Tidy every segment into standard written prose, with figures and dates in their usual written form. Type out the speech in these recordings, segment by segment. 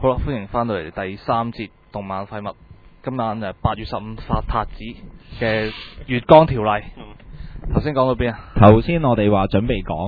好啦，歡迎翻到嚟第3節動漫廢物。今晚就8月15發塔子嘅月光條例。頭先講到邊啊？ 頭先我哋話準備講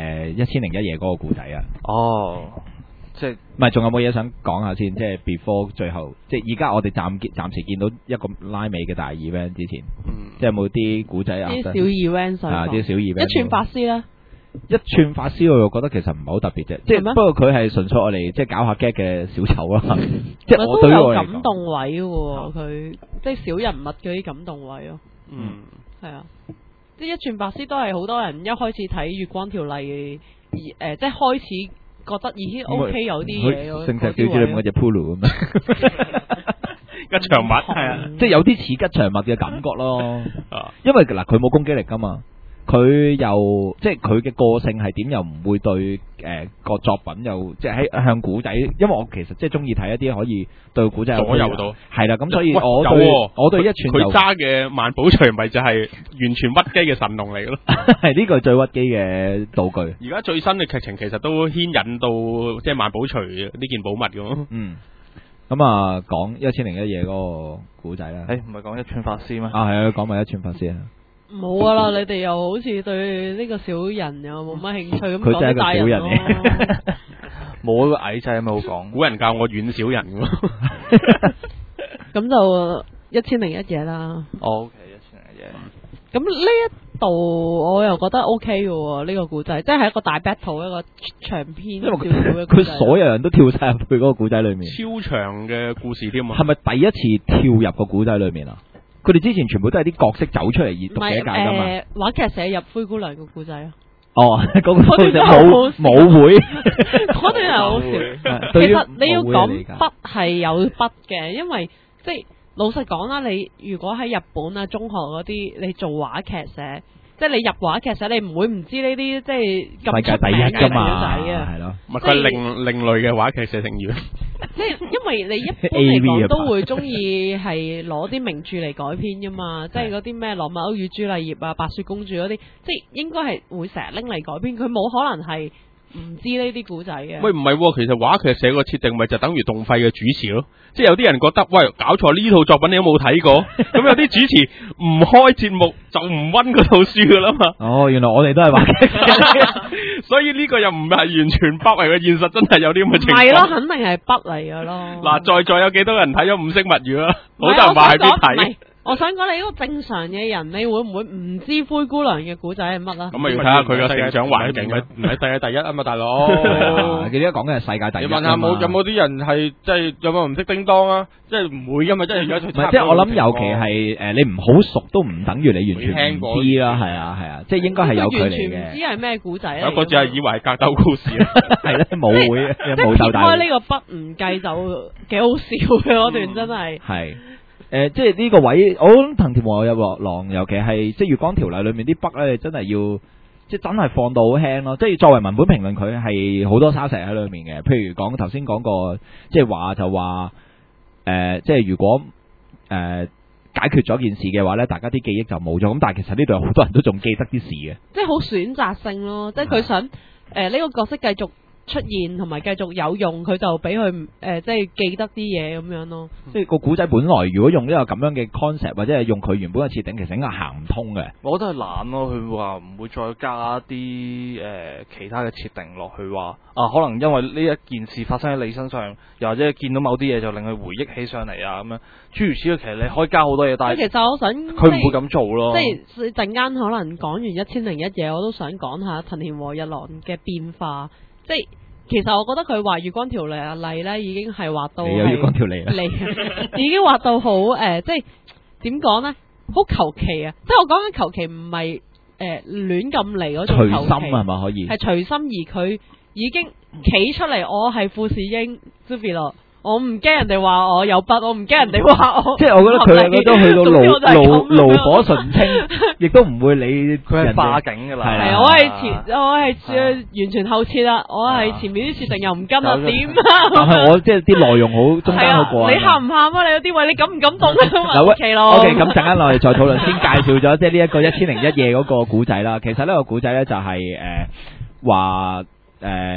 1001夜嗰個故仔啊。 哦，即係唔係仲有冇嘢想講下先？即係 before 最後，即係而家我哋暫時見到一個拉尾嘅大 event 之前，即係有冇啲故仔啊？ 啲小 event 啊，啲小 event。 一串法師咧。 一串法師我又覺得其實唔係好特別啫，即係不過佢係純粹我哋即係搞下 gag 嘅小丑啦。即係我對都有我嚟講感動位喎，佢即係小人物嗰啲感動位咯。係啊，即係一串法師都係好多人一開始睇月光條例即係開始覺得已經 OK 有啲嘢咯。 聖石小子裏面嗰隻 Pulu 咁樣， 吉祥物係啊， 即係有啲似吉祥物嘅感覺咯。因為嗱佢冇攻擊力噶嘛。佢又即係佢嘅個性係點，又唔會對個作品又即係喺向古仔，因為我其實即係中意睇一啲可以對古仔有左右到係啦，咁所以我對一串佢揸嘅萬寶錘咪就係完全屈機嘅神龍嚟咯， 係呢個係最屈機嘅道具。 而家最新嘅劇情其實都牽引到即係萬寶錘呢件寶物咁。 咁啊講1001夜嗰個古仔啦。 唔係講一串法師咩？ 啊係啊，講埋一串法師啊。 冇啊啦，你哋又好似對呢個小人又冇乜興趣咁佢真係一個小人咯。 冇一個矮仔有咩好講？ 古人教我遠小人喎。 咁就1001夜啦。 OK，1001夜。 咁呢一度我又覺得 OK 嘅喎，呢個古仔，即係一個大 battle，一個長篇少少嘅故仔。 佢所有人都跳晒入去嗰個古仔裏面。 超長嘅故事添啊！ 係咪第一次跳入個古仔裏面啊？佢哋之前全部都係啲角色走出嚟而讀寫界噶嘛？ 話劇寫入灰姑娘個故仔啊！ 哦，嗰個舞會， 嗰段係好笑。其實你要講筆係有筆嘅，因為即係老實講啦，你如果喺日本啊中學嗰啲，你做話劇寫，即係你入話劇社，你唔會唔知呢啲即係咁出名嘅古仔啊， 係咯。 佢係另類嘅話劇社成員。 即係因為你一般嚟講都會中意係攞啲名著嚟改編噶嘛，即係嗰啲咩羅密歐與朱麗葉啊、白雪公主嗰啲，即係應該係會成日拎嚟改編，佢冇可能係唔知呢啲古仔嘅。 喂，唔係，其實話劇社個設定咪就等於動廢嘅主持咯，即係有啲人覺得喂搞錯呢套作品你都冇睇過，咁有啲主持唔開節目就唔溫嗰套書噶啦嘛。 哦，原來我哋都係話劇所以呢個又唔係完全北嚟嘅，現實真係有啲咁嘅情況。 係咯，肯定係北嚟噶咯。 嗱，在座有幾多人睇咗五色物語啊？好多人話係邊睇。 我想講你一個正常嘅人，你會唔會唔知灰姑娘嘅古仔係乜啊？ 咁咪要睇下佢嘅成長環境，唔係世界第一啊嘛，大佬。 佢而家講嘅係世界第一。 你問下有冇啲人係即係有冇唔識叮當啊？即係唔會噶嘛，即係而家唔係，即係我諗尤其係你唔好熟都唔等於你完全唔知啦，係啊，即係應該係有距離嘅。 完全唔知係咩古仔。 有個只係以為係格鬥故事， 係咧冇會， 即係撇開呢個筆唔計就幾好笑嘅嗰段真係。 係。即係呢個位，我諗藤田和有落狼，尤其係即係月光條例裏面啲筆咧，真係要即係真係放到好輕咯。即係作為文本評論，佢係好多沙石喺裏面嘅。譬如講頭先講過，即係話就話即係如果解決咗件事嘅話咧，大家啲記憶就冇咗。咁但係其實呢度有好多人都仲記得啲事嘅， 即係好選擇性咯。即係佢想呢個角色繼續出現同埋繼續有用，佢就俾佢即係記得啲嘢咁樣咯。 即係個古仔本來如果用呢個咁樣嘅 concept 或者係用佢原本嘅設定，其實應該行唔通嘅。 我覺得係懶咯，佢話唔會再加啲其他嘅設定落去，話可能因為呢一件事發生喺你身上，又或者見到某啲嘢就令佢回憶起上嚟啊咁樣。諸如此類，其實你可以加好多嘢，但係其實我想佢唔會咁做咯。 即係陣間可能講完1001夜，我都想講下藤田和日郎嘅變化。即係其實我覺得佢畫月光條例咧，已經係畫到有月光條例啦， 已經畫到好即係點講咧，好求其啊！即係我講緊求其唔係亂咁嚟嗰種求其， 隨心係咪可以？ 係隨心，而佢已經企出嚟，我係富士英 Zubi 咯。我唔驚人哋話我有筆，我唔驚人哋話我。 即係我覺得佢兩個都去到爐火純青，亦都唔會理佢係化境噶啦。 係啊，我係完全後設啦，我係前面啲設定又唔跟啊，點啊？ 但係我即係啲內容好中間好過。 你喊唔喊啊？你有啲位你感唔感動啊？OK 咯。 OK，咁陣間我哋再討論，先介紹咗即係呢一個1001夜嗰個古仔啦。其實呢個古仔咧就係話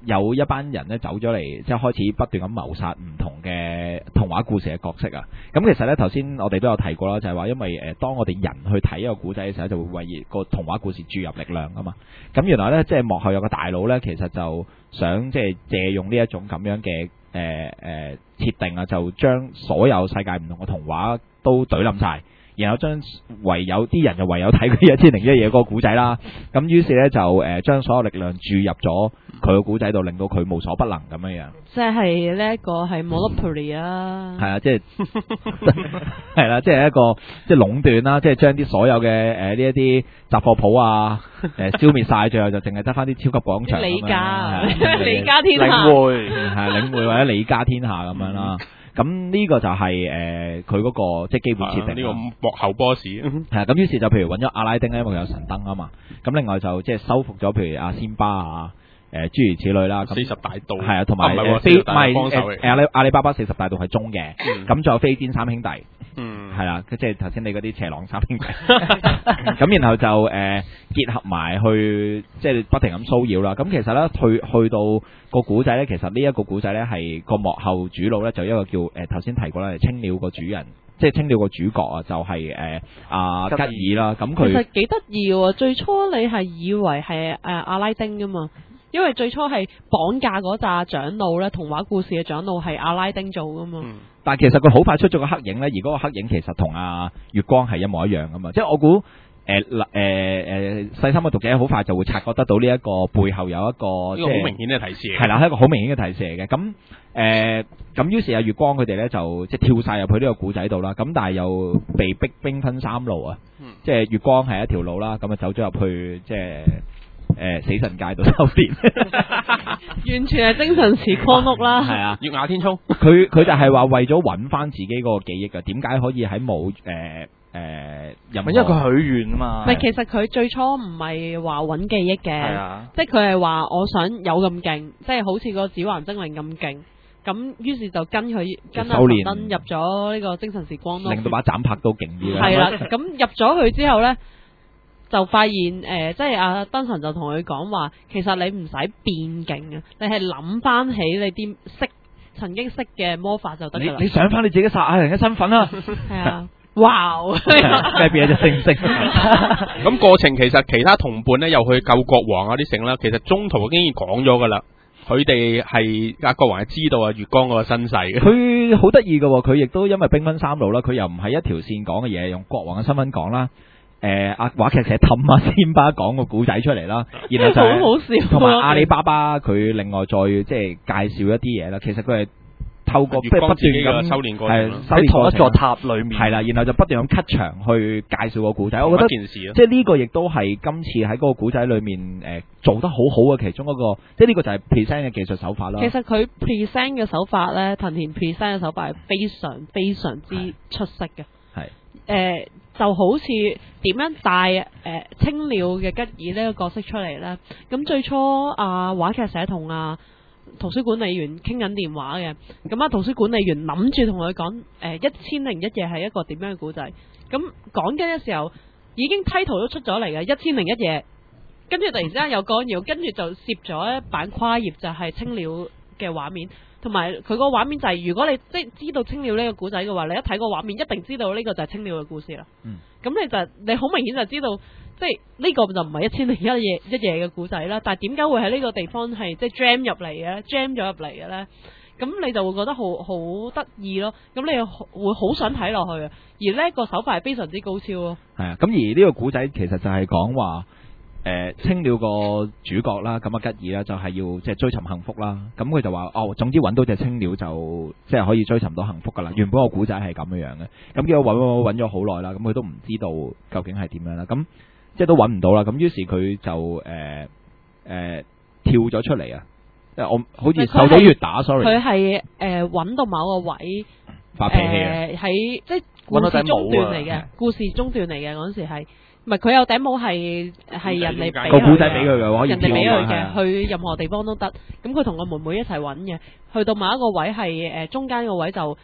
有一班人咧走咗嚟，即係開始不斷咁謀殺唔同嘅童話故事嘅角色啊。咁其實咧頭先我哋都有提過啦，就係話因為當我哋人去睇一個古仔嘅時候，就會為個童話故事注入力量噶嘛。咁原來咧即係幕後有個大佬咧，其實就想即係借用呢一種咁樣嘅設定啊，就將所有世界唔同嘅童話都懟冧晒。然後唯有啲人就唯有睇佢1001夜嗰個古仔啦，咁於是咧就將所有力量注入咗佢個古仔度，令到佢無所不能咁樣樣。 即係呢一個係 monopoly 啊， 係啊，即係係啦，即係一個即係壟斷啦，即係將啲所有嘅呢一啲雜貨鋪啊消滅晒，最後就淨係得翻啲超級廣場。 李家，李家天下， 領匯係領匯或者李家天下咁樣啦。咁呢個就係佢嗰個即係基本設定。 呢個幕後 boss 係啊，咁於是就譬如揾咗阿拉丁咧，因為佢有神燈啊嘛。咁另外就即係收復咗譬如阿仙巴啊，諸如此類啦。咁 40大盜係啊，同埋阿里巴巴40大盜係中嘅。咁仲有飛天三兄弟。係啦，即係頭先你嗰啲邪狼三兄弟。咁然後就結合埋去即係不停咁騷擾啦。咁其實咧去到個古仔咧，其實呢一個古仔咧係個幕後主腦咧，就一個叫頭先提過啦，青鳥個主人，即係青鳥個主角啊，就係阿吉爾啦。咁佢其實幾得意喎，最初你係以為係阿拉丁噶嘛，因為最初係綁架嗰紮長老咧，童話故事嘅長老係阿拉丁做噶嘛。 但係其實佢好快出咗個黑影咧，而嗰個黑影其實同阿月光係一模一樣噶嘛，即係我估細心嘅讀者好快就會察覺得到呢一個背後有一個即係好明顯嘅提示。 係啦，係一個好明顯嘅提示嚟嘅。咁於是阿月光佢哋咧就即係跳晒入去呢個古仔度啦。咁但係又被逼兵分三路啊。即係月光係一條路啦，咁啊走咗入去即係死神界度修煉。 完全係精神時光屋啦。 係啊， 月牙天衝。 佢就係話為咗揾翻自己嗰個記憶啊，點解可以喺冇因為佢許願啊嘛。 唔係，其實佢最初唔係話揾記憶嘅， 啊、 即係佢係話我想有咁勁，即係好似個指環精靈咁勁。咁於是就跟阿神燈入咗呢個精神時光屋， 令到把斬拍都勁啲啦。 係啦，咁入咗去之後呢，就發現即係阿燈神就同佢講話，其實你唔使變勁啊，你係諗翻起你啲曾經識嘅魔法就得㗎啦。 你想翻你自己撒亞人嘅身份啦。 係啊。哇！ 梗係變咗隻猩猩。 咁過程其實其他同伴咧又去救國王啊啲剩啦，其實中途已經講咗噶啦，佢哋係阿國王係知道啊月光嗰個身世嘅。佢好得意嘅，佢亦都因為兵分三路啦，佢又唔係一條線講嘅嘢，用國王嘅身份講啦。阿話劇社氹阿仙巴講個古仔出嚟啦，然後就好好笑。 同埋阿里巴巴佢另外再即係介紹一啲嘢啦，其實佢係。透過不斷咁修煉過程， 喺同一座塔裏面， 係啦，然後就不斷咁 cut 場去介紹個古仔。我覺得件事即係呢個亦都係今次喺嗰個古仔裏面做得好好嘅其中一個，即係呢個就係 present 嘅技術手法啦。 其實佢 present 嘅手法咧，藤田 present 嘅手法係非常非常之出色嘅。係就好似點樣帶青鳥嘅吉爾呢個角色出嚟咧？咁最初話劇社同圖書管理員傾緊電話嘅，咁圖書管理員諗住同佢講1001夜係一個點樣嘅故仔，咁講緊嘅時候已經 title 都出咗嚟嘅1001夜，跟住突然之間有干擾，跟住就攝咗一版跨頁就係青鳥嘅畫面，同埋佢個畫面就係如果你即係知道青鳥呢個故仔嘅話，你一睇個畫面一定知道呢個就係青鳥嘅故事啦。咁你好明顯就知道。即係呢個就唔係1001夜嘅故仔啦，但係點解會喺呢個地方係即係 jam 入嚟嘅 jam 咗入嚟嘅咧？咁你就會覺得好得意咯，咁你會好想睇落去啊！而呢個手法係非常之高超咯。係啊， 咁而呢個古仔其實就係講話青鳥個主角啦，咁吉爾啦就係要即係追尋幸福啦。咁佢就話總之揾到隻青鳥就即係可以追尋到幸福噶啦。原本個古仔係咁樣嘅，咁叫揾咗好耐啦，咁佢都唔知道究竟係點樣啦。咁即係都揾唔到啦，咁於是佢就跳咗出嚟啊！即係我好似受到越打 ，sorry。 佢係揾到某個位發脾氣啊！ 喺即係故事中段嚟嘅，故事中段嚟嘅嗰陣時係，唔係佢有頂帽係人哋俾個古仔俾佢嘅，可以人哋俾佢嘅，去任何地方都得。咁佢同個妹妹一齊揾嘅，去到某一個位係中間個位就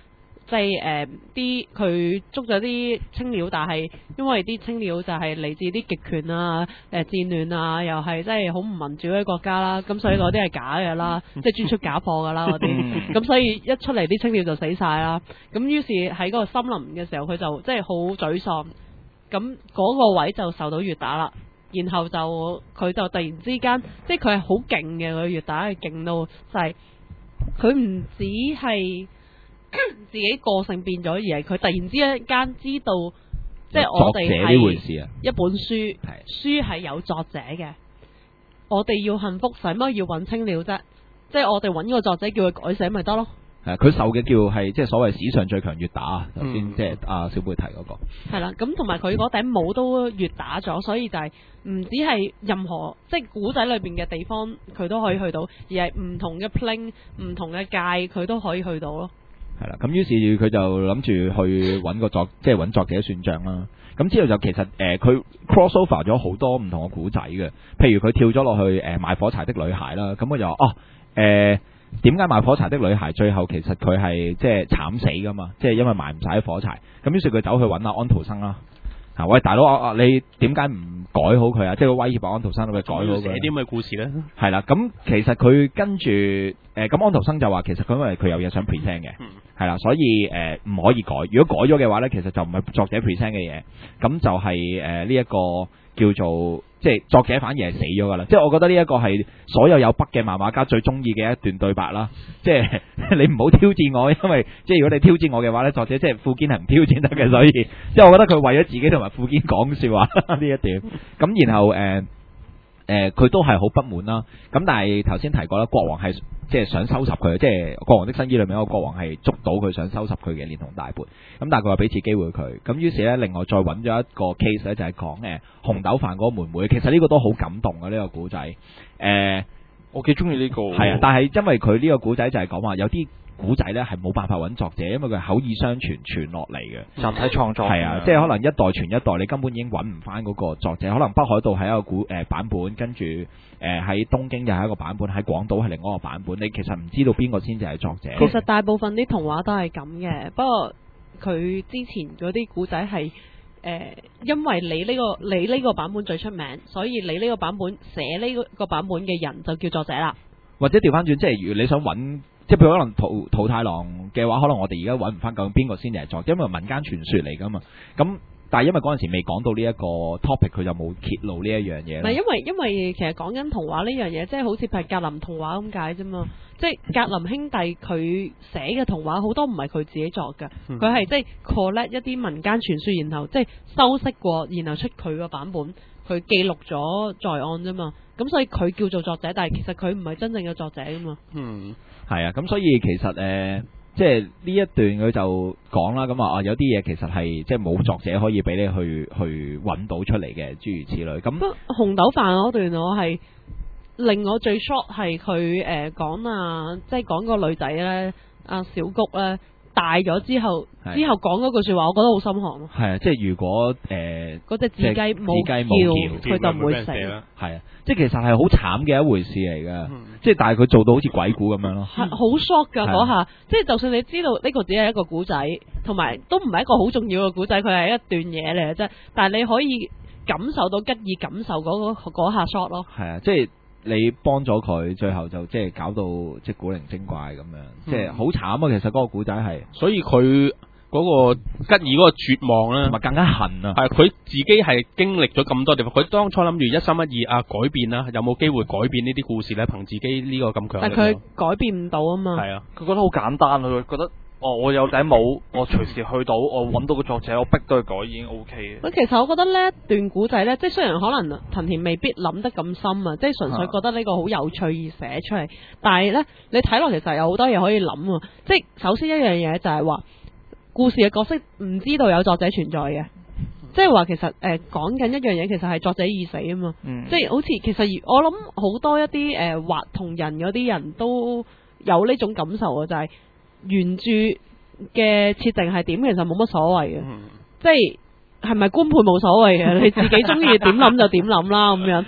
即係佢捉咗啲青鳥，但係因為啲青鳥就係嚟自啲極權啊、戰亂啊，又係即係好唔民主嘅國家啦，咁所以嗰啲係假嘅啦，即係專出假貨㗎啦嗰啲，咁所以一出嚟啲青鳥就死晒啦。咁於是喺嗰個森林嘅時候，佢就即係好沮喪，咁嗰個位就受到越打啦。然後佢就突然之間，即係佢係好勁嘅，佢越打係勁到就係佢唔止係自己個性變咗，而係佢突然之間知道，即係我哋係呢回事啊， 一本書，書係有作者嘅，我哋要幸福，使乜要揾青鳥啫？即係我哋揾個作者叫佢改寫咪得咯。 佢受嘅叫係即係所謂史上最強越打，頭先即係阿小貝提嗰個。係啦，咁同埋佢嗰頂帽都越打咗，所以就係唔止係任何即係古仔裏邊嘅地方佢都可以去到，而係唔同嘅 plane、唔同嘅界佢都可以去到咯。 係啦，咁於是佢就諗住去揾個即係揾作者算賬啦。咁之後就其實佢 cross over 咗好多唔同嘅古仔嘅，譬如佢跳咗落去賣火柴的女孩啦，咁佢就話點解賣火柴的女孩最後其實佢係即係慘死噶嘛？即係因為賣唔晒啲火柴，咁於是佢走去揾阿安徒生啦。喂，大佬你點解唔改好佢啊？即係威脅安徒生佢改好佢。寫啲咁嘅故事咧？ 係啦，咁其實佢跟住咁安徒生就話其實佢因為佢有嘢想 present 嘅，係啦，所以唔可以改。如果改咗嘅話咧，其實就唔係作者 present 嘅嘢，咁就係呢一個叫做。即係作者反而係死咗噶啦，即係我覺得呢一個係所有筆嘅漫畫家最中意嘅一段對白啦。即係你唔好挑戰我，因為即係如果你挑戰我嘅話咧，作者即係富堅係唔挑戰得嘅，所以即係我覺得佢為咗自己同埋富堅講笑話呢一點。咁然後佢都係好不滿啦。咁但係頭先提過啦，國王係即係想收拾佢，即係國王的新衣裏面有個國王係捉到佢想收拾佢嘅連同大叛。咁但係佢話俾次機會佢。咁於是咧，另外再揾咗一個 case 咧，就係講紅豆飯嗰個妹妹。其實呢個都好感動嘅呢個古仔。 我幾中意呢個。 係啊，但係因為佢呢個古仔就係講話有啲古仔咧係冇辦法揾作者，因為佢係口耳相傳落嚟嘅集體創作。 係啊，即係可能一代傳一代，你根本已經揾唔翻嗰個作者。可能北海道係一個版本，跟住喺東京又係一個版本，喺廣島係另外一個版本。你其實唔知道邊個先至係作者。 其實大部分啲童話都係咁嘅，不過佢之前嗰啲古仔係因為你呢個版本最出名，所以你呢個版本寫呢個版本嘅人就叫作者啦。 或者調翻轉，即係如果你想揾，即係譬如可能桃太郎嘅話，可能我哋而家揾唔翻究竟邊個先至係作者，因為民間傳說嚟噶嘛。咁但係因為嗰陣時未講到呢一個 topic，佢就冇揭露呢一樣嘢。唔係因為其實講緊童話呢樣嘢，即係好似係格林童話咁解啫嘛。即係格林兄弟佢寫嘅童話好多唔係佢自己作嘅，佢係即係 collect 一啲民間傳說，然後即係修飾過，然後出佢個版本，佢記錄咗在案啫嘛。咁所以佢叫做作者，但係其實佢唔係真正嘅作者噶嘛。 係啊，咁所以其實即係呢一段佢就講啦，咁啊有啲嘢其實係即係冇作者可以俾你去揾到出嚟嘅，諸如此類。咁紅豆飯嗰段我係令我最 shock 係佢講啊，即係講個女仔咧，阿小谷咧大咗之後講嗰句說話，我覺得好心寒咯。係啊， 即係如果嗰隻自雞冇叫，佢就唔會死。 係啊，即係其實係好慘嘅一回事嚟㗎。即係但係佢做到好似鬼故咁樣咯。 係好 shock 㗎嗰下，即係就算你知道呢個只係一個古仔，同埋都唔係一個好重要嘅古仔，佢係一段嘢嚟嘅啫。但係你可以感受到吉爾感受嗰下 shock 咯。係啊， 即係。你幫咗佢，最後就即係搞到即係古靈精怪咁樣，即係好慘啊！其實嗰個古仔係， 所以佢嗰個吉爾嗰個絕望咧， 同埋更加恨啊！ 係佢自己係經歷咗咁多地方，佢當初諗住一心一意改變啦，有冇機會改變呢啲故事咧？憑自己呢個咁強， 但佢改變唔到啊嘛。 係啊，佢覺得好簡單，佢覺得。我有頂帽，我隨時去到，我揾到個作者，我逼到佢改已經 OK 嘅。 其實我覺得呢一段古仔呢，即係雖然可能藤田未必諗得咁深啊，即係純粹覺得呢個好有趣而寫出嚟，但係呢，你睇落其實有好多嘢可以諗啊！即係首先一樣嘢就係話，故事嘅角色唔知道有作者存在嘅，即係話其實講緊一樣嘢，其實係作者已死啊嘛。即係好似其實我諗好多一啲畫同人嗰啲人都有呢種感受啊，就係。原著嘅設定係點，其實冇乜所謂嘅，即係咪官配冇所謂嘅，你自己中意點諗就點諗啦咁樣。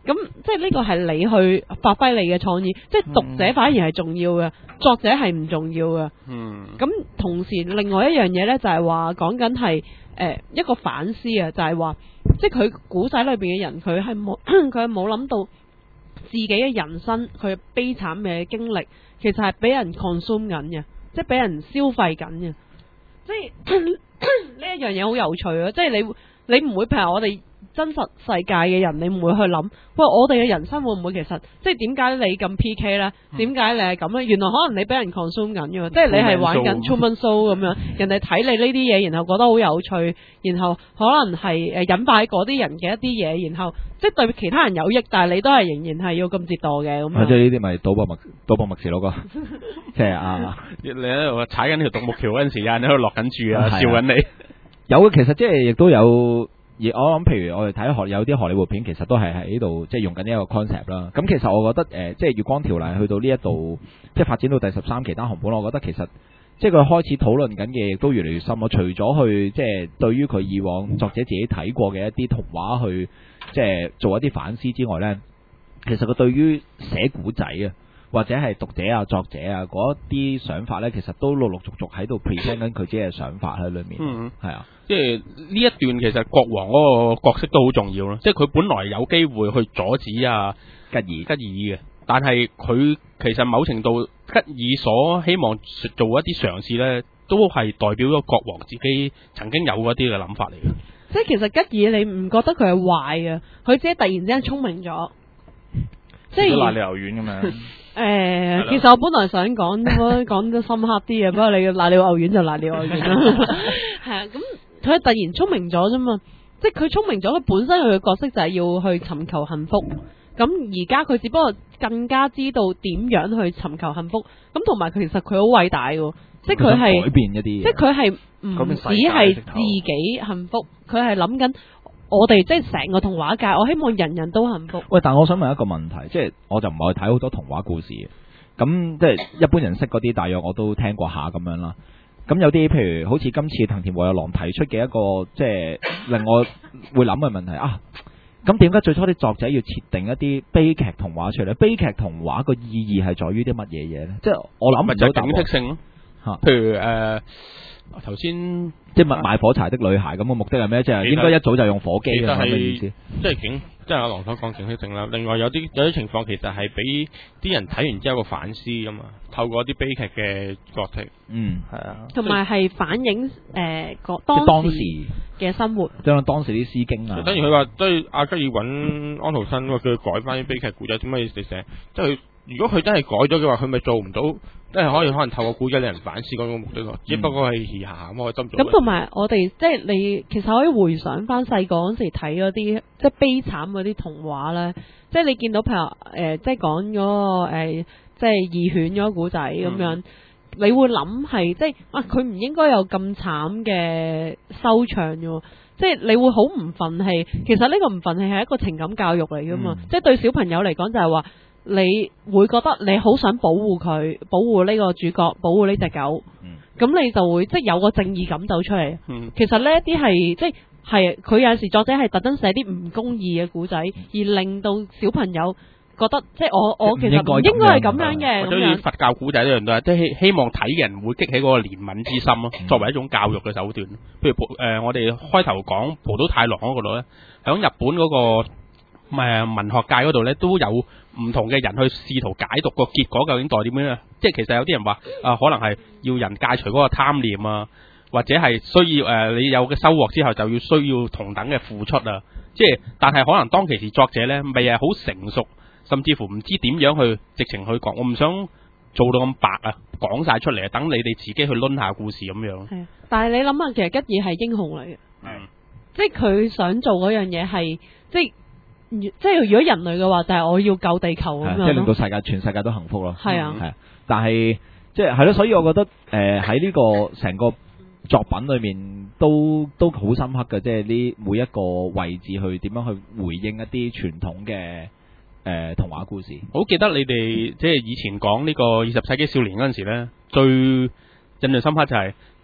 咁即係呢個係你去發揮你嘅創意，即係讀者反而係重要嘅，作者係唔重要嘅。咁同時另外一樣嘢呢，就係話講緊係一個反思啊，就係話即係佢古仔裏邊嘅人，佢係冇諗到自己嘅人生，佢悲慘嘅經歷，其實係俾人 consume 緊嘅，即係俾人消費緊嘅。即係呢一樣嘢好有趣啊！即係你唔會譬如我哋真實世界嘅人，你唔會去諗，喂，我哋嘅人生會唔會其實即係點解你咁 PK 呢？點解你係咁呢？原來可能你俾人 consume 緊嘅，即係你係玩緊 Truman Show 咁樣，人哋睇你呢啲嘢，然後覺得好有趣，然後可能係引發嗰啲人嘅一啲嘢，然後即係對其他人有益，但係你都係仍然係要咁折墮嘅咁樣。 即係呢啲咪賭博默示嗰個，即係你喺度踩緊條獨木橋嗰陣時，有人喺度落緊注啊，笑緊你。 有嘅，其實即係亦都有。而我諗，譬如我哋睇有啲荷里活片，其實都係喺度即係用緊呢一個 concept 啦。咁其實我覺得即係月光條例去到呢一度，即係發展到第13期單行本，我覺得其實即係佢開始討論緊嘅亦都越嚟越深。我除咗去即係對於佢以往作者自己睇過嘅一啲童話去即係做一啲反思之外呢，其實佢對於寫古仔啊，或者係讀者啊、作者啊嗰啲想法呢，其實都陸陸續續喺度 present 緊佢自己嘅想法喺裏面。係啊。 即係呢一段其實國王嗰個角色都好重要咯，即係佢本來有機會去阻止啊吉爾嘅，但係佢其實某程度吉爾所希望做一啲嘗試呢，都係代表咗國王自己曾經有嗰啲嘅諗法嚟嘅。 即係其實吉爾你唔覺得佢係壞嘅，佢只係突然之間聰明咗，即係瀨尿牛丸咁樣。 其實我本來想講得深刻啲嘅，不過你瀨尿牛丸就瀨尿牛丸啦。係啊，咁佢突然聰明咗啫嘛，即係佢聰明咗，佢本身佢嘅角色就係要去尋求幸福。咁而家佢只不過更加知道點樣去尋求幸福。咁同埋其實佢好偉大嘅，即係佢係改變一啲嘢， 即係佢係唔只係自己幸福，佢係諗緊我哋即係成個童話界，我希望人人都幸福。 喂，但我想問一個問題，即係我就唔係去睇好多童話故事嘅，咁即係一般人識嗰啲，大約我都聽過下咁樣啦。咁有啲譬如好似今次藤田和有郎提出嘅一個即係令我會諗嘅問題啊，咁點解最初啲作者要設定一啲悲劇童話出嚟？悲劇童話個意義係在於啲乜嘢嘢咧？即係我諗唔到答案。 警惕性咯，譬如頭先即係賣火柴的女孩咁嘅目的係咩？即係應該一早就用火機嘅咁嘅意思。 即係阿郎所講警惕性啦。另外有啲情況其實係俾啲人睇完之後個反思噶嘛，透過一啲悲劇嘅角色。 係啊。 同埋係反映當時嘅生活， 將當時啲詩經啊。 等於佢話，即係阿吉爾揾安徒生，叫佢改翻啲悲劇故仔，點解要寫？即係如果佢真係改咗嘅話，佢咪做唔到，即係可能透過故仔令人反思嗰個目的咯。只不過係時下咁，我斟酌。 咁同埋我哋即係你其實可以回想翻細個嗰時睇嗰啲即係悲慘嗰啲童話咧，即係你見到譬如即係講嗰個即係義犬嗰個古仔咁樣，你會諗係即係佢唔應該有咁慘嘅收場嘅。即係你會好唔忿氣，其實呢個唔忿氣係一個情感教育嚟噶嘛。即係對小朋友嚟講就係話，你會覺得你好想保護佢，保護呢個主角，保護呢隻狗，咁你就會即係有個正義感走出嚟。其實呢一啲係即係佢有陣時作者係特登寫啲唔公義嘅古仔，而令到小朋友覺得即係我其實唔應該係咁樣嘅。 好似佛教古仔一樣都係，即係希望睇嘅人會激起嗰個憐憫之心咯，作為一種教育嘅手段。譬如我哋開頭講浦島太郎嗰度咧，響日本嗰個文學界嗰度咧，都有唔同嘅人去試圖解讀個結果究竟代點樣。即係其實有啲人話可能係要人戒除嗰個貪念啊，或者係需要你有嘅收穫之後就要需要同等嘅付出啊。即係但係可能當其時作者咧未係好成熟。甚至乎唔知點樣去直情去講，我唔想做到咁白啊，講晒出嚟啊，等你哋自己去掄下故事咁樣。係， 但係你諗下，其實吉爾係英雄嚟嘅，即係佢想做嗰樣嘢係，即係如果人類嘅話，就係我要救地球咁樣， 即係令到全世界都幸福咯。 係啊， 係，但係即係咯，所以我覺得喺呢個成個作品裏面都好深刻嘅，即係呢每一個位置去點樣去回應一啲傳統嘅。童話故事， 好記得你哋即係以前講呢個20世紀少年嗰陣時咧，最印象深刻就係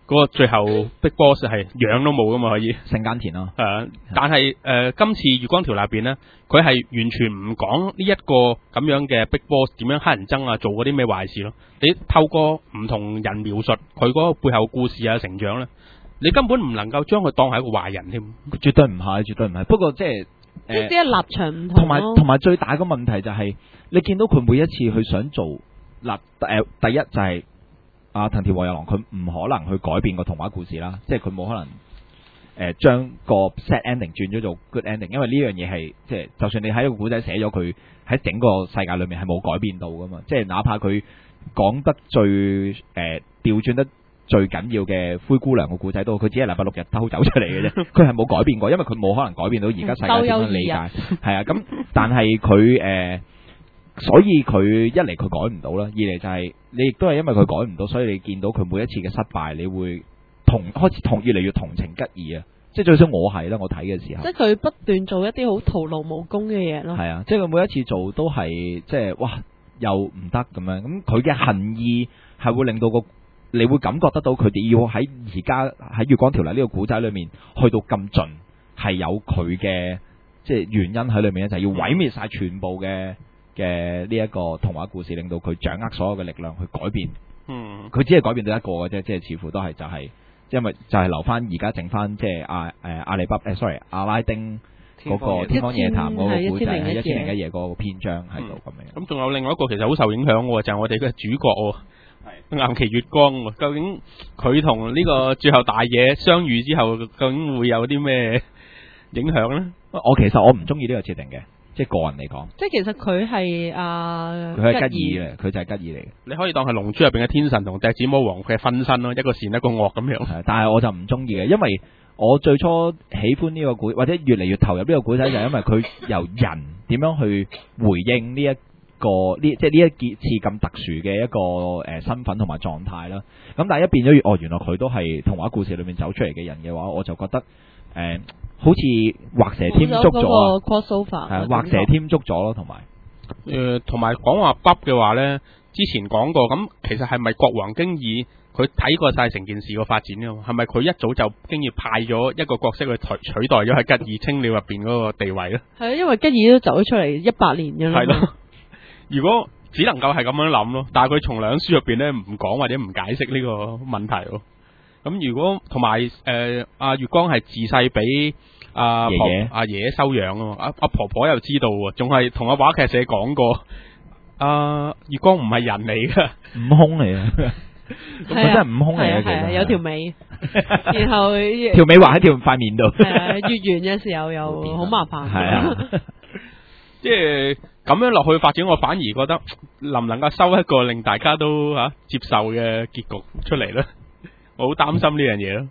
嗰個最後 Big Boss 係樣都冇噶嘛，可以聖耕田咯。 但係今次月光條例入邊咧，佢係完全唔講呢一個咁樣嘅 Big Boss 點樣乞人憎啊，做嗰啲咩壞事咯。你透過唔同人描述佢嗰個背後故事啊、成長咧，你根本唔能夠將佢當係一個壞人添。 絕對唔係，絕對唔係。不過即係即係立場唔同咯。 同埋最大個問題就係、你見到佢每一次去想做第一就係、藤田和也郎，佢唔可能去改變個童話故事啦，即係佢冇可能將個 sad ending 轉咗做 good ending，因為呢樣嘢係即係就算你喺個古仔寫咗佢喺整個世界裏面係冇改變到噶嘛，即係哪怕佢講得最調轉得最緊要嘅灰姑娘個故仔都，佢只係禮拜六日偷走出嚟嘅啫，佢係冇改變過，因為佢冇可能改變到而家世界點樣理解，係啊，咁但係佢所以佢一嚟佢改唔到啦，二嚟就係你亦都係因為佢改唔到，所以你見到佢每一次嘅失敗，你會開始越嚟越同情吉爾啊！即係最少我係啦，我睇嘅時候， 即係佢不斷做一啲好徒勞無功嘅嘢咯。 係啊，即係佢每一次做都係即係哇又唔得咁樣，咁佢嘅恨意係會令到你會感覺得到佢哋要喺而家喺月光條例呢個古仔裏面去到咁盡，係有佢嘅即係原因喺裏面咧，就係要毀滅晒全部嘅呢一個童話故事，令到佢掌握所有嘅力量去改變。佢只係改變到一個嘅啫，即係似乎都係就係因為就係留翻而家剩翻即係阿拉丁嗰個天方夜譚嗰個古仔係1001夜嗰個篇章喺度咁樣。 咁仲有另外一個其實好受影響嘅就係我哋嘅主角岩崎月光，究竟佢同呢個最後大野相遇之後，究竟會有啲咩影響呢？ 其實我唔中意呢個設定嘅。即係個人嚟講， 即係其實佢係佢係吉爾嘅，佢就係吉爾嚟嘅。 你可以當係龍珠入邊嘅天神同笛子魔王佢嘅分身咯，一個善一個惡咁樣。 但係我就唔中意嘅，因為我最初喜歡呢個古或者越嚟越投入呢個古仔，就係因為佢由人點樣去回應呢一個即係呢一件次咁特殊嘅一個身份同埋狀態啦。咁但係一變咗原來佢都係童話故事裏面走出嚟嘅人嘅話，我就覺得好似畫蛇添足咗，畫蛇添足咗咯，同埋講話北嘅話呢，之前講過，咁其實係咪國王經已佢睇過晒成件事個發展嘅？係咪佢一早就經已派咗一個角色去取代咗喺吉爾青鳥入邊嗰個地位咧？係啊， 因為吉爾都走咗出嚟100年嘅啦。係咯， 如果只能夠係咁樣諗咯，但係佢從兩書入邊呢唔講或者唔解釋呢個問題咯。咁如果同埋阿月光係自細俾阿爺爺收養啊嘛，阿婆婆又知道喎，仲係同阿話劇社講過，月光唔係人嚟噶， 悟空嚟啊，佢真係悟空嚟嘅，其實有條尾，然後條尾畫喺條塊面度， 月圓嘅時候又好麻煩， 係啊， 即係咁樣落去發展，我反而覺得能唔能夠收一個令大家都接受嘅結局出嚟咧？我好擔心呢樣嘢咯，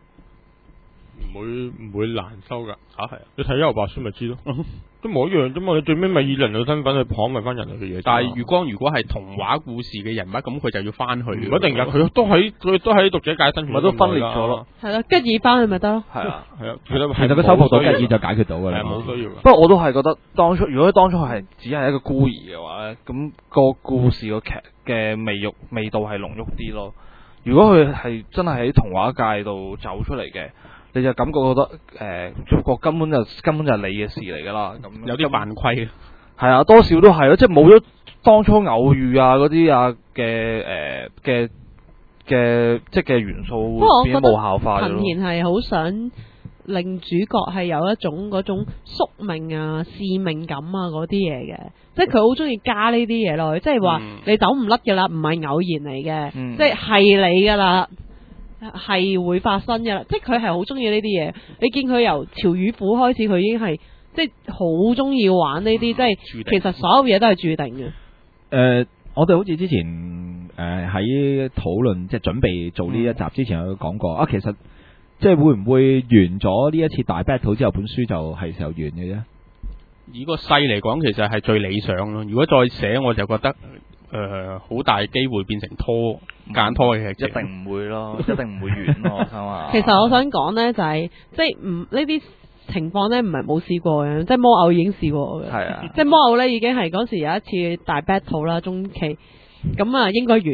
唔會難收噶係啊，你睇《幽遊白書》咪知咯，都冇一樣啫嘛，你最尾咪以人類身份去捍衛翻人類嘅嘢。 但係月光如果係童話故事嘅人物，咁佢就要翻去， 唔一定噶，佢都喺讀者界生存， 咪都分裂咗咯。 係咯，吉爾翻去咪得咯。 係啊， 其實佢收復到吉爾就解決到噶啦， 冇需要。 不過我都係覺得如果當初係只係一個孤兒嘅話咧，咁個故事個劇嘅味道係濃郁啲咯。如果佢係真係喺童話界度走出嚟嘅，你就感覺祖國根本就係你嘅事嚟噶啦，咁有啲犯規。 係啊，多少都係咯，即係冇咗當初偶遇啊嗰啲嘅即係嘅元素，變咗無效化咗咯。 藤田係好想令主角係有一種嗰種宿命啊、使命感啊嗰啲嘢嘅，即係佢好中意加呢啲嘢落去，即係話你走唔甩噶啦，唔係偶然嚟嘅，即係你噶啦，係會發生噶啦，即係佢係好中意呢啲嘢。你見佢由潮與虎開始，佢已經係即係好中意玩呢啲，即係其實所有嘢都係注定嘅。 我哋好似之前喺討論即係準備做呢一集之前有講過其實。即係會唔會完咗呢一次大 battle 之後，本書就係時候完嘅啫？ 以個勢嚟講，其實係最理想咯。如果再寫，我就覺得好大機會變成間拖嘅劇， 一定唔會咯，一定唔會完咯。 其實我想講呢，就係即係呢啲情況呢，唔係冇試過嘅，即係魔偶已經試過嘅。 係啊， 即係魔偶呢已經係嗰時有一次大 battle 啦，中期咁應該完嘅。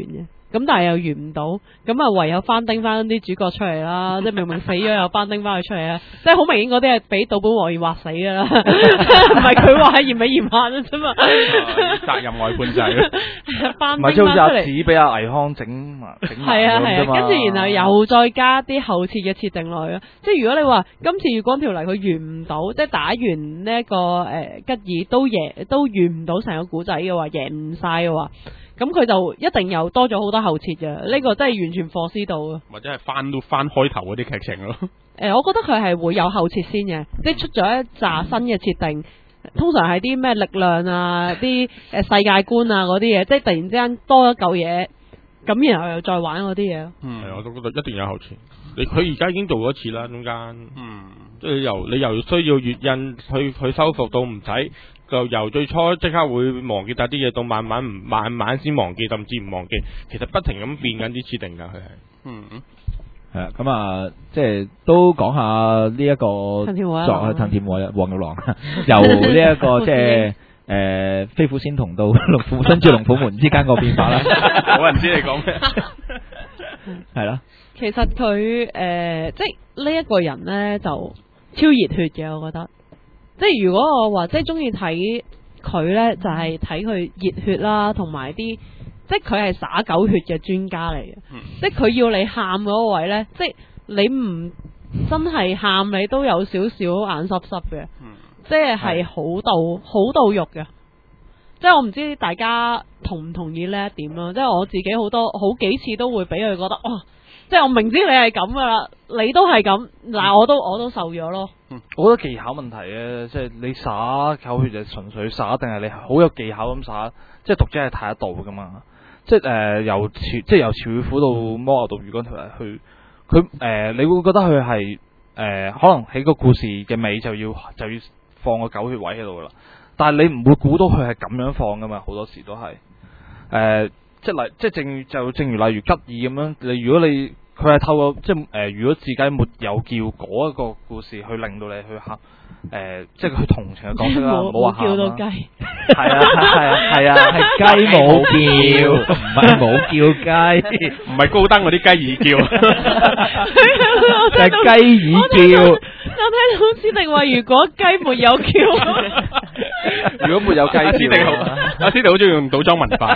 咁但係又完唔到，咁啊唯有翻叮翻啲主角出嚟啦，即係明明死咗又翻叮翻佢出嚟啦，即係好明顯嗰啲係俾島本和彥畫死噶啦，唔係佢畫，係嫌美嫌下啫嘛。 責任外判制， 翻唔係即係好似阿叮翻出嚟。 紫俾阿倪匡整係啊係啊，跟住然後又再加啲後設嘅設定落去咯。即係如果你話今次月光條例佢完唔到，即係打完呢一個吉爾都完唔到成個古仔嘅話，贏唔晒嘅話，咁佢就一定又多咗好多後設嘅。呢個真係完全貨斯到啊！ 或者係翻開頭嗰啲劇情咯。 我覺得佢係會有後設先嘅，即係出咗一紮新嘅設定。通常係啲咩力量啊、啲世界觀啊嗰啲嘢，即係突然之間多一嚿嘢，咁然後又再玩嗰啲嘢。 係，我都覺得一定有後設。佢而家已經做咗一次啦，中間。即係你由需要月印去修復到唔使，就由最初即刻會忘記，但啲嘢到慢慢先忘記，甚至唔忘記。其實不停咁變緊啲設定㗎，佢係。 係啊，咁啊，即係都講下呢一個藤田和黃玉郎，由呢一個即係飛虎仙童到新住龍虎門之間個變化啦。 冇人知你講咩。 係啦， 其實佢即係呢一個人呢，就超熱血嘅，我覺得。即係如果我話即係中意睇佢呢，就係睇佢熱血啦，同埋啲。即係佢係灑狗血嘅專家嚟嘅，即係佢要你喊嗰個位呢，即係你唔真係喊，你都有少少眼濕濕嘅，即係好到肉嘅。即係我唔知大家同唔同意呢一點咯。即係我自己好幾次都會俾佢覺得，哇！即係我明知你係咁噶啦，你都係咁，嗱我都受咗咯。 我覺得技巧問題嘅，即係你灑狗血就純粹灑，定係你好有技巧咁灑，即係讀者係睇得到噶嘛。即係由潮與虎到魔牛到月光條例去，佢你會覺得佢係可能喺個故事嘅尾就要放個狗血位喺度啦，但係你唔會估到佢係咁樣放噶嘛，好多時都係正如例如吉爾咁樣，如果佢係透過如果自己沒有叫嗰一個故事去令到你去喊，即係佢同情嘅角色啦，冇話叫到雞， 係啊， 係雞冇叫，唔係冇叫雞， 唔係高登嗰啲雞耳叫， 係雞耳叫。 我聽到施定話，如果雞沒有叫， 如果沒有雞叫， 阿施定好中意用倒裝文化，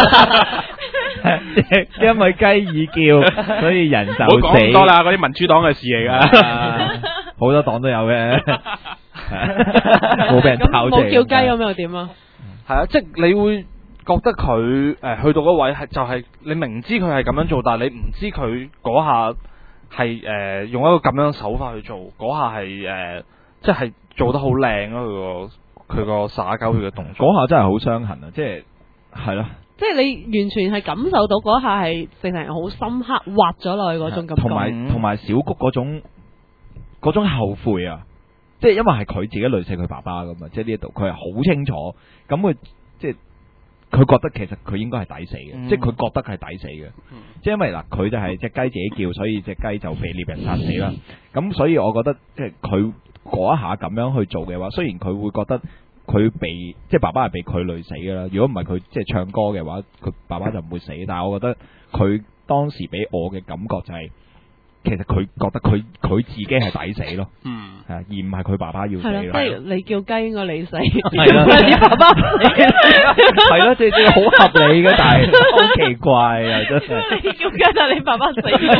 因為雞耳叫，所以人就死。 唔好講咁多啦，嗰啲民主黨嘅事嚟㗎， 好多黨都有嘅，冇俾人炒冇叫雞咁又點啊？ 係啊，即係你會覺得佢去到嗰位係就係你明知佢係咁樣做，但係你唔知佢嗰下係用一個咁樣嘅手法去做，嗰下係即係做得好靚咯，佢個灑狗血嘅動作， 嗰下真係好傷痕啊！即係咯。 即係你完全係感受到嗰下係成係好深刻挖咗落去嗰種感覺， 同埋小谷嗰種後悔啊！即係因為係佢自己累死佢爸爸噶嘛，即係呢一度佢係好清楚，咁佢即係佢覺得其實佢應該係抵死嘅，即係佢覺得係抵死嘅，即係因為嗱佢就係隻雞自己叫，所以隻雞就被獵人殺死啦。咁所以我覺得即係佢嗰一下咁樣去做嘅話，雖然佢會覺得。佢即係爸爸係被佢累死㗎啦。如果唔係佢即係唱歌嘅話，佢爸爸就唔會死。但係我覺得佢當時俾我嘅感覺就係、其實佢覺得佢自己係抵死咯。而唔係佢爸爸要死咯。 即係你叫雞應該你死， 係啦， 你爸爸死。 係咯，即係好合理嘅，但係好奇怪啊，真係。 你叫雞但係你爸爸死。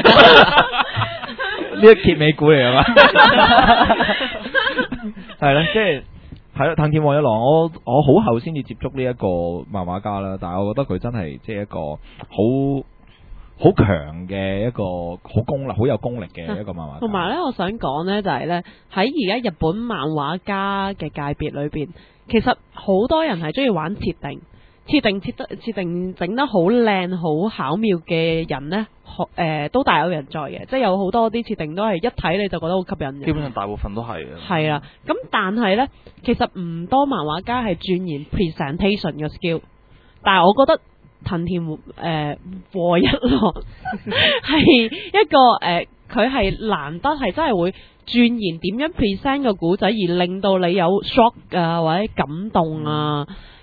呢一揭尾故嚟啊嘛。係啦，即係。係啦，藤田和一郎，我好後先至接觸呢一個漫畫家啦，但係我覺得佢真係即係一個好強嘅一個好有功力嘅一個漫畫家。 同埋咧，我想講咧就係咧喺而家日本漫畫家嘅界別裏邊，其實好多人係中意玩設定整得好靚好巧妙嘅人呢，都大有人在嘅，即係有好多啲設定都係一睇你就覺得好吸引嘅。 基本上大部分都係嘅。 係啦，咁但係呢，其實唔多漫畫家係鑽研 presentation 嘅 skill， 但係我覺得藤田和一郎係一個佢係難得係真係會鑽研點樣 present 個古仔，而令到你有 shock 啊或者感動啊。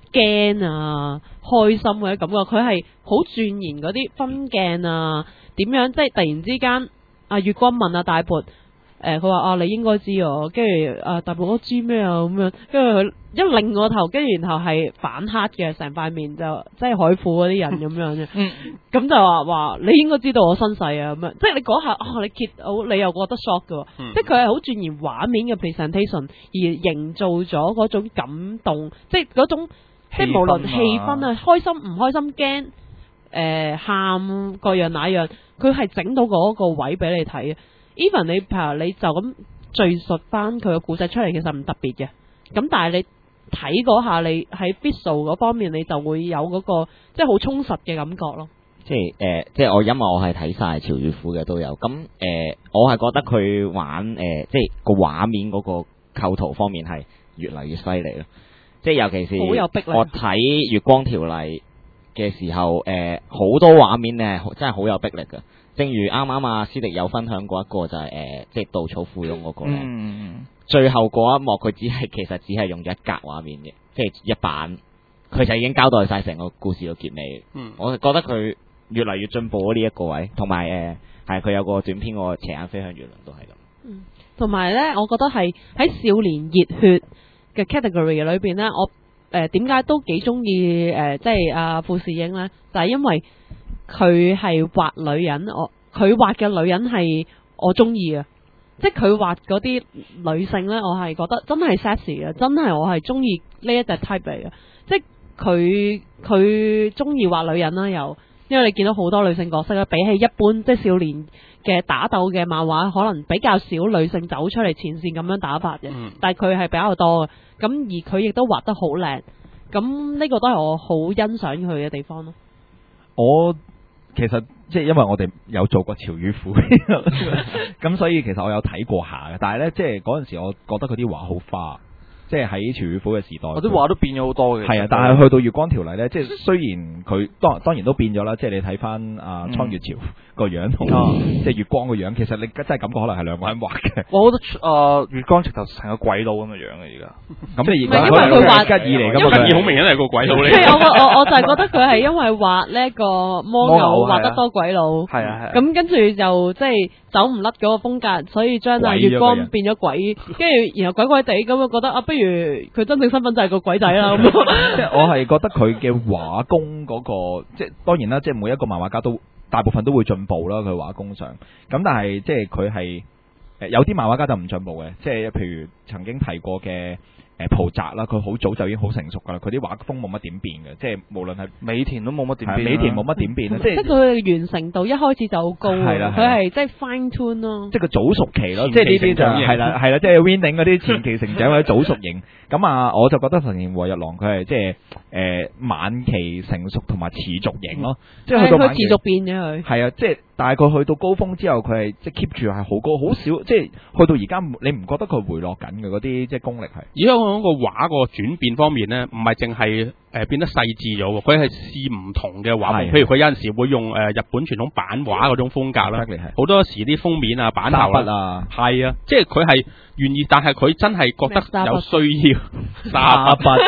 驚啊、開心嘅感覺，佢係好鑽研嗰啲分鏡啊，點樣即係突然之間，阿月光問阿大撥，佢話啊你應該知我，跟住大撥我知咩啊咁樣，跟住佢一擰個頭，跟住然後係反黑嘅，成塊面就即係海虎嗰啲人咁樣嘅，咁就話你應該知道我身世啊咁樣，即係你嗰下你揭到你又覺得 shock 嘅，即係佢係好鑽研畫面嘅 presentation 而營造咗嗰種感動，即係嗰種即係無論氣氛啊，開心唔開心驚喊各樣那樣，佢係整到嗰個位俾你睇。even 你譬如你就咁敘述翻佢個故仔出嚟，其實唔特別嘅。咁但係你睇嗰下，你喺 visual 嗰方面，你就會有嗰個即係好充實嘅感覺咯。 即係我因為我係睇晒潮與虎嘅都有。咁我係覺得佢玩即係個畫面嗰個構圖方面係越嚟越犀利咯。即係尤其是好有逼力我睇月光條例嘅時候，好多畫面咧真係好有逼力嘅。正如啱啱阿思迪有分享過一個就係即係稻草附庸嗰個咧，最後嗰一幕佢其實只係用咗一格畫面嘅，即係一版，佢就已經交代晒成個故事嘅結尾。我覺得佢越嚟越進步咗呢一個位，同埋係佢有個短篇個斜眼飛向月亮都係咁。 同埋咧，我覺得係喺少年熱血嘅 category 裏邊咧，我點解都幾中意即係阿傅士英咧，就係因為佢係畫女人，佢畫嘅女人係我中意嘅，即係佢畫嗰啲女性咧，我係覺得真係 sexy 嘅，真係我係中意呢一隻 type 嚟嘅，即係佢中意畫女人啦，又因為你見到好多女性角色咧，比起一般即係少年嘅打鬥嘅漫畫，可能比較少女性走出嚟前線咁樣打法嘅，但係佢係比較多嘅，咁而佢亦都畫得好靚，咁呢個都係我好欣賞佢嘅地方咯。 我其實即係因為我哋有做過潮與虎，咁所以其實我有睇過下嘅，但係咧即係嗰陣時我覺得佢啲畫好花，即係喺潮與虎嘅時代， 我啲畫都變咗好多嘅。 係啊，但係去到月光條例咧，即係雖然佢當然都變咗啦，即係你睇翻阿蒼月潮個樣同即係月光個樣，其實你真係感覺可能係兩個人畫嘅。 我覺得月光直頭成個鬼佬咁嘅樣嘅而家。 咁你而家因為佢畫吉爾嚟㗎嘛， 吉爾好明顯係個鬼佬嚟。 係我就係覺得佢係因為畫呢一個魔牛畫得多鬼佬， 係啊， 咁跟住就即係走唔甩嗰個風格，所以將月光變咗鬼，跟住然後鬼鬼地咁，我覺得不如佢真正身份就係個鬼仔啦咁。 即係我係覺得佢嘅畫工嗰個，即係當然啦，即係每一個漫畫家都大部分都會進步啦，佢畫工上。咁但係即係佢係有啲漫畫家就唔進步嘅，即係譬如曾經提過嘅浦澤啦，佢好早就已經好成熟噶啦，佢啲畫風冇乜點變嘅，即係無論係美田都冇乜點變， 美田冇乜點變，即係佢嘅完成度一開始就好高，佢係即係 fine tune 咯， 即係個早熟期咯，即係呢啲就係啦，即係 Winning 嗰啲前期成長或者早熟型。咁啊，我就覺得神田和日郎佢係即係晚期成熟同埋持續型咯，即係去到晚期佢持續變嘅佢。係啊，即係大概去到高峰之後，佢係即係 keep 住係好高，好少即係去到而家你唔覺得佢回落緊嘅嗰啲即係功力係。 而家講個畫個轉變方面咧，唔係淨係變得細緻咗喎，佢係試唔同嘅畫風，譬如佢有陣時會用日本傳統版畫嗰種風格啦，好多時啲封面啊、版頭啦，係啊，即係佢係願意，但係佢真係覺得有需要沙筆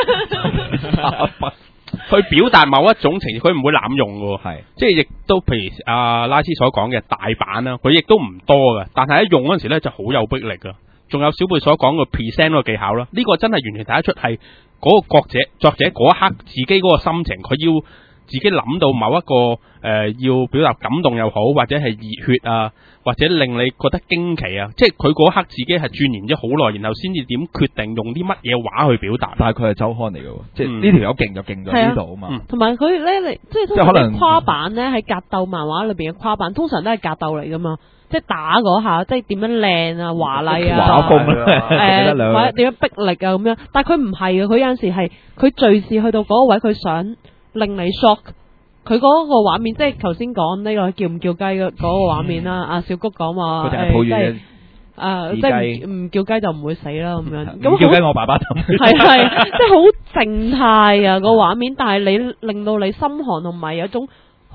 去表達某一種情緒，佢唔會濫用嘅，係即係亦都譬如阿拉斯所講嘅大版啦，佢亦都唔多嘅，但係一用嗰陣時咧就好有逼力噶。仲有小貝所講嘅 present 個技巧啦，呢個真係完全睇得出係嗰個作者嗰一刻自己嗰個心情，佢要自己諗到某一個要表達感動又好，或者係熱血啊，或者令你覺得驚奇啊，即係佢嗰一刻自己係鑽研咗好耐，然後先至點決定用啲乜嘢畫去表達。 但係佢係周刊嚟嘅，即係呢條友勁就勁在呢度啊嘛。 同埋佢咧，即係可能跨版咧喺格鬥漫畫裏邊嘅跨版，通常都係格鬥嚟噶嘛。即係打嗰下，即係點樣靚啊、華麗啊、 畫風或者點樣逼力啊咁樣。但係佢唔係嘅，佢有陣時係佢隨時去到嗰個位，佢想令你 shock。佢嗰個畫面，即係頭先講呢個叫唔叫雞嗰個畫面啦。阿小谷講話即係唔叫雞就唔會死啦咁樣。咁叫雞我爸爸氹。 係即係好靜態啊個畫面，但係你令到你心寒同埋有種好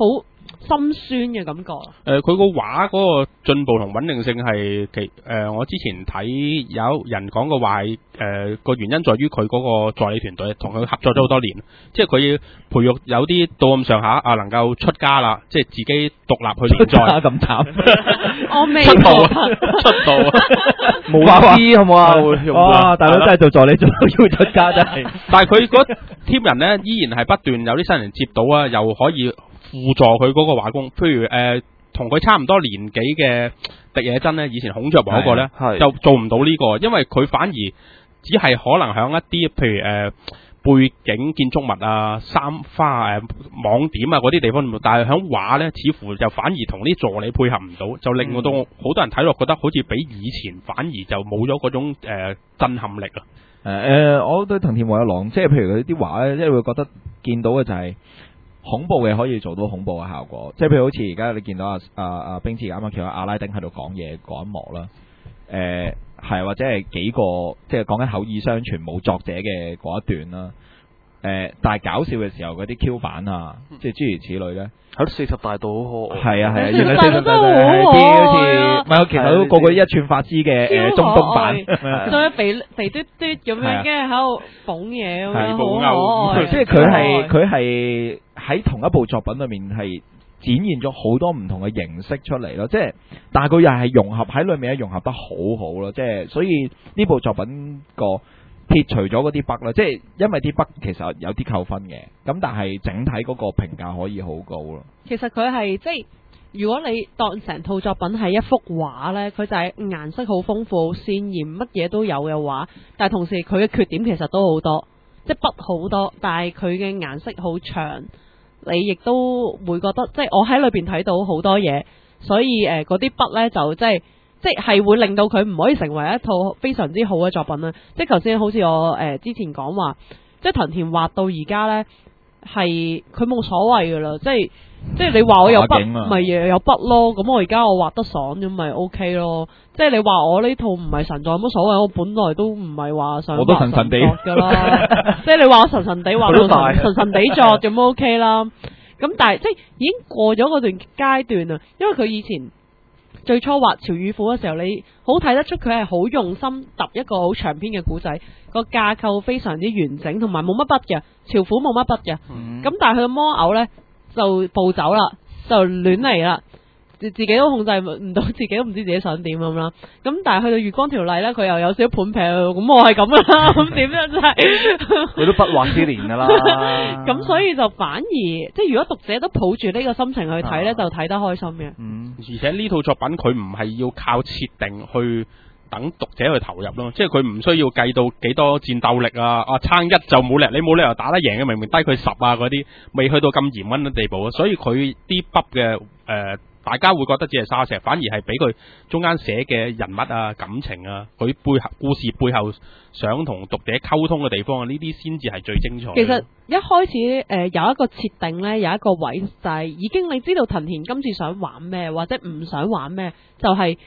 心酸嘅感覺。 佢個畫嗰個進步同穩定性係我之前睇有人講過話係個原因在於佢嗰個助理團隊同佢合作咗好多年，即係佢要培育有啲到咁上下啊能夠出家啦，即係自己獨立去連載咁慘， 我未出道啊，出道啊， 冇知好唔好啊？ 哇！大佬真係做助理做到要出家真係， 但係佢嗰 team 人咧依然係不斷有啲新人接到啊，又可以輔助佢嗰個畫工，譬如同佢差唔多年紀嘅狄野真咧，以前孔雀王嗰個咧就做唔到呢個，因為佢反而只係可能響一啲譬如背景建築物啊、衫花網點啊嗰啲地方，但係響畫咧似乎就反而同啲助理配合唔到，就令到好多人睇落覺得好似比以前反而就冇咗嗰種震撼力啊！ 我對藤田和有郎即係譬如佢啲畫咧，即係會覺得見到嘅就係恐怖嘅可以做到恐怖嘅效果，即係譬如好似而家你見到阿冰次啱啱見到阿拉丁喺度講嘢嗰一幕啦，係或者係幾個即係講緊口耳相傳冇作者嘅嗰一段啦，但係搞笑嘅時候嗰啲 Q 版啊，即係諸如此類咧， 喺40大道好可愛， 係啊， 原來 40大道係啲好似唔係，其實都個個一寸法師嘅中東版， 仲有肥嘟嘟咁樣，跟住喺度捧嘢咁樣，好可愛。 即係佢係喺同一部作品裏面係展現咗好多唔同嘅形式出嚟咯，即係但係佢又係融合喺裏面咧，融合得好好咯，即係所以呢部作品個撇除咗嗰啲 bug 啦，即係因為啲 bug 其實有啲扣分嘅，咁但係整體嗰個評價可以好高咯。 其實佢係即係如果你當成套作品係一幅畫呢，佢就係顏色好豐富、好鮮豔，乜嘢都有嘅畫，但係同時佢嘅缺點其實都好多，即係筆好多，但係佢嘅顏色好長。你亦都會覺得，即係我喺裏邊睇到好多嘢，所以嗰啲筆呢，就即係會令到佢唔可以成為一套非常之好嘅作品啦。即係頭先好似我之前講話，即係藤田畫到而家呢，係佢冇所謂噶啦，即係你話我有筆咪有筆咯，咁我而家我畫得爽咁咪 OK 咯。即係你話我呢套唔係神作有乜所謂？我本來都唔係話想畫神作噶啦，即係你話我神神地畫到神神地作咁 OK 啦。咁但係即係已經過咗嗰段階段啦，因為佢以前最初畫潮與虎嘅時候，你好睇得出佢係好用心揼一個好長篇嘅古仔，個架構非常之完整，同埋冇乜筆嘅，潮虎冇乜筆嘅。咁但係佢嘅魔偶呢，就暴走啦，就亂嚟啦，自己都控制唔到，自己都唔知自己想點咁啦。咁但係去到月光條例咧，佢又有少少盤劈，咁我係咁啦，咁點樣真係？ 佢都不惑之年噶啦。 咁所以就反而即係如果讀者都抱住呢個心情去睇咧，就睇得開心嘅。 而且呢套作品佢唔係要靠設定去等讀者去投入咯，即係佢唔需要計到幾多戰鬥力啊，撐一就冇力，你冇理由打得贏嘅，明明低佢10啊嗰啲，未去到咁嚴謹嘅地步啊，所以佢啲筆嘅大家會覺得只係沙石，反而係俾佢中間寫嘅人物啊、感情啊，佢背後故事背後想同讀者溝通嘅地方啊，呢啲先至係最精彩。 其實一開始有一個設定呢，有一個位就係已經你知道藤田今次想玩咩，或者唔想玩咩，就係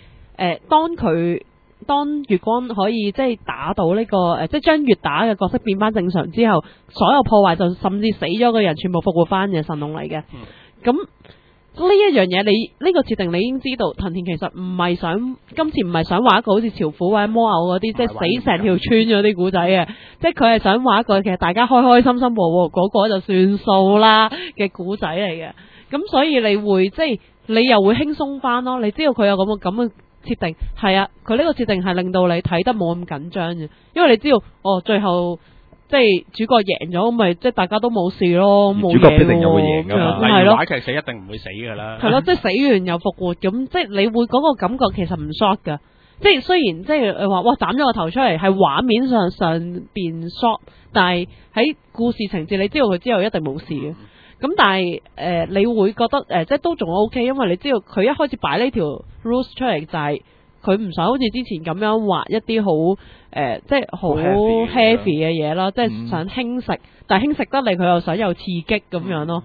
當月光可以即係打到呢個即係將月打嘅角色變翻正常之後，所有破壞就甚至死咗嘅人全部復活翻嘅神龍嚟嘅。咁呢一樣嘢，你呢個設定你已經知道，藤田其實唔係想今次唔係想畫一個好似潮虎或者魔偶嗰啲，即係死成條村嗰啲古仔嘅，即係佢係想畫一個其實大家開開心心和嗰個就算數啦嘅古仔嚟嘅。咁所以你會即係你又會輕鬆翻咯。你知道佢有咁嘅設定，係啊，佢呢個設定係令到你睇得冇咁緊張嘅，因為你知道最後即係主角贏咗，咁咪即係大家都冇事咯，冇嘢喎。主角必定有會贏㗎嘛， 係咯，話劇死一定唔會死㗎啦。 係咯，即係死完又復活，咁即係你會嗰個感覺其實唔 shock 㗎。即係雖然即係話哇斬咗個頭出嚟係畫面上邊 shock，但係喺故事情節你知道佢之後一定冇事嘅。咁但係你會覺得即係都仲 OK，因為你知道佢一開始擺呢條 rules 出嚟就係佢唔想好似之前咁樣畫一啲好即係好 heavy 嘅嘢啦，即係想輕食，但係輕食得嚟佢又想有刺激咁樣咯。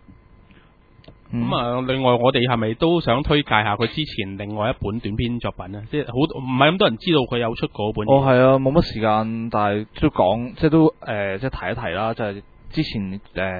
另外我哋係咪都想推介下佢之前另外一本短篇作品咧？即係好唔係咁多人知道佢有出過本。 係啊，冇乜時間，但係都講即係都即係提一提啦，就係之前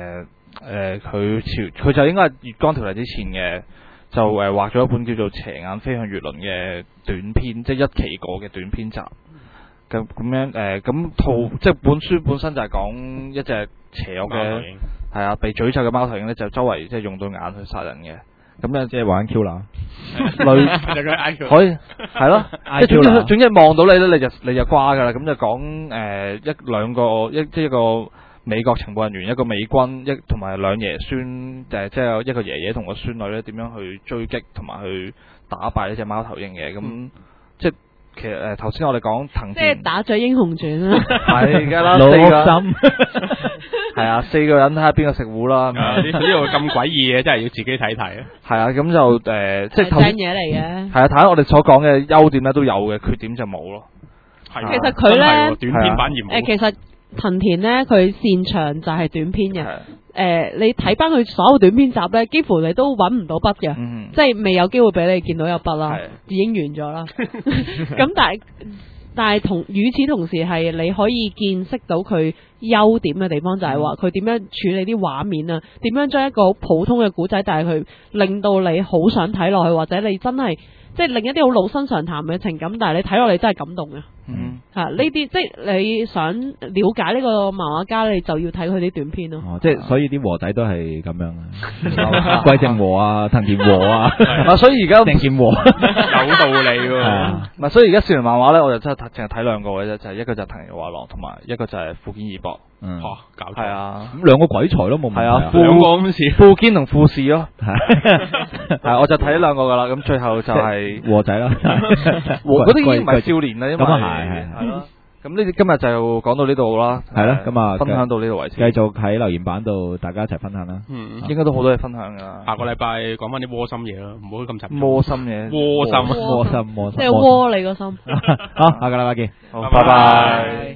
佢就應該係月光條例之前嘅，就畫咗一本叫做《斜眼飛向月輪》嘅短篇，即係一期過嘅短篇集。咁樣咁即係本書本身就係講一隻邪惡嘅係啊被詛咒嘅貓頭鷹咧，就周圍即係用對眼去殺人嘅。咁咧即係玩 Q 啦， 可以係咯，即係總之望到你咧，你就瓜噶啦。咁就講一個美國情報人員，一個美軍，同埋兩爺孫，即係一個爺爺同個孫女咧，點樣去追擊同埋去打敗呢隻貓頭鷹嘅。咁即係其實頭先我哋講藤田， 即係打咗英雄傳啦， 係㗎啦， 老心係啊，四個人睇下邊個食糊啦。 呢度咁詭異嘅，真係要自己睇睇啊。 係啊，咁就即係正嘢嚟嘅。 係啊，睇下我哋所講嘅優點咧都有嘅，缺點就冇咯。 其實佢咧短篇反而冇。 其實藤田咧，佢擅長就係短篇嘅。你睇翻佢所有短篇集咧，幾乎你都揾唔到筆嘅，即係未有機會俾你見到有筆啦，已經完咗啦。咁但係與此同時係你可以見識到佢優點嘅地方，就係話佢點樣處理啲畫面啊，點樣將一個好普通嘅古仔，但係佢令到你好想睇落去，或者你真係即係另一啲好老生常談嘅情感，但係你睇落嚟真係感動嘅。呢啲即係你想了解呢個漫畫家，你就要睇佢啲短篇咯。 即係所以啲和仔都係咁樣啊，桂正和啊，藤田和啊， 所以而家鄭健和有道理喎。 所以而家少年漫畫咧，我就真係淨係睇兩個嘅啫，就係一個就係藤田和郎，同埋一個就係富堅義博。 搞錯係啊， 咁兩個鬼才都冇問題。 係啊， 兩個咁似富堅同富士咯。係，我就睇呢兩個噶啦。咁最後就係和仔啦， 嗰啲已經唔係少年啦，因為咁啊係咯。咁呢啲今日就講到呢度啦。 係啦，咁啊分享到呢度為止。 繼續喺留言板度，大家一齊分享啦。 應該都好多嘢分享噶。 下個禮拜講翻啲窩心嘢咯，唔好咁沉。 窩心嘢。 窩心， 即係窩你個心。 好，下個禮拜見。 好，拜拜。